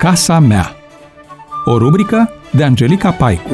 Casa mea. O rubrică de Angelica Paicu.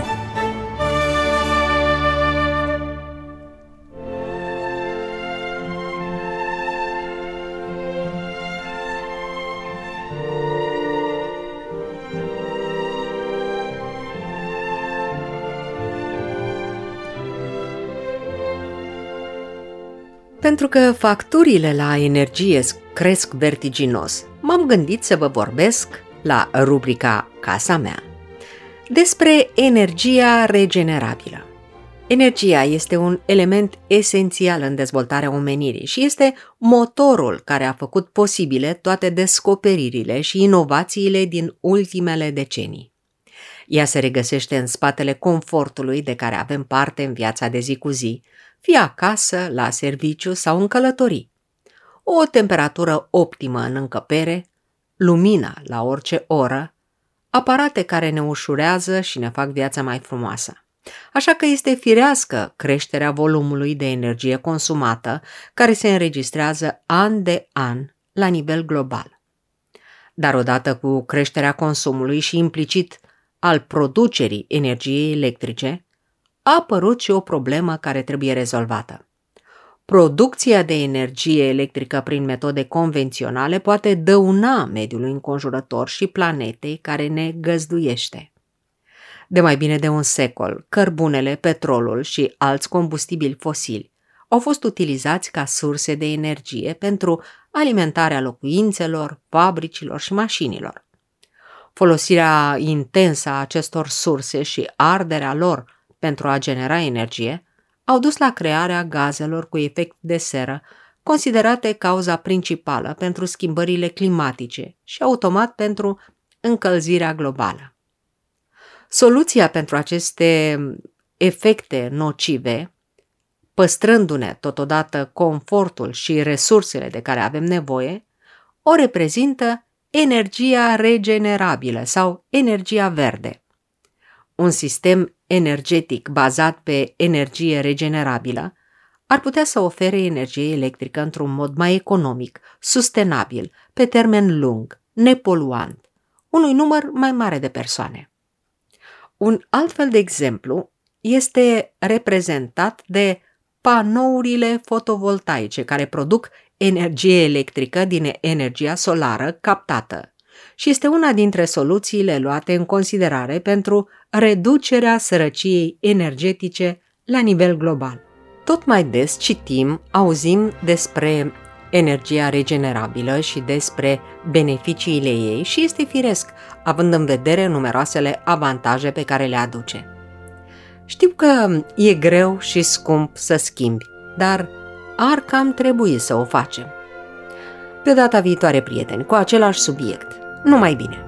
Pentru că facturile la energie cresc vertiginos, m-am gândit să vă vorbesc, la rubrica Casa mea, despre energia regenerabilă. Energia este un element esențial în dezvoltarea omenirii și este motorul care a făcut posibile toate descoperirile și inovațiile din ultimele decenii. Ea se regăsește în spatele confortului de care avem parte în viața de zi cu zi, fie acasă, la serviciu sau în călătorii. O temperatură optimă în încăpere, lumina la orice oră, aparate care ne ușurează și ne fac viața mai frumoasă. Așa că este firească creșterea volumului de energie consumată, care se înregistrează an de an la nivel global. Dar odată cu creșterea consumului și implicit al producerii energiei electrice, a apărut și o problemă care trebuie rezolvată. Producția de energie electrică prin metode convenționale poate dăuna mediului înconjurător și planetei care ne găzduiește. De mai bine de un secol, cărbunele, petrolul și alți combustibili fosili au fost utilizați ca surse de energie pentru alimentarea locuințelor, fabricilor și mașinilor. Folosirea intensă a acestor surse și arderea lor pentru a genera energie au dus la crearea gazelor cu efect de seră, considerate cauza principală pentru schimbările climatice și automat pentru încălzirea globală. Soluția pentru aceste efecte nocive, păstrându-ne totodată confortul și resursele de care avem nevoie, o reprezintă energia regenerabilă sau energia verde. Un sistem energetic bazat pe energie regenerabilă ar putea să ofere energie electrică într-un mod mai economic, sustenabil, pe termen lung, nepoluant, unui număr mai mare de persoane. Un alt fel de exemplu este reprezentat de panourile fotovoltaice care produc energie electrică din energia solară captată și este una dintre soluțiile luate în considerare pentru reducerea sărăciei energetice la nivel global. Tot mai des citim, auzim despre energia regenerabilă și despre beneficiile ei și este firesc, având în vedere numeroasele avantaje pe care le aduce. Știu că e greu și scump să schimbi, dar ar cam trebui să o facem. Pe data viitoare, prieteni, cu același subiect. Numai bine!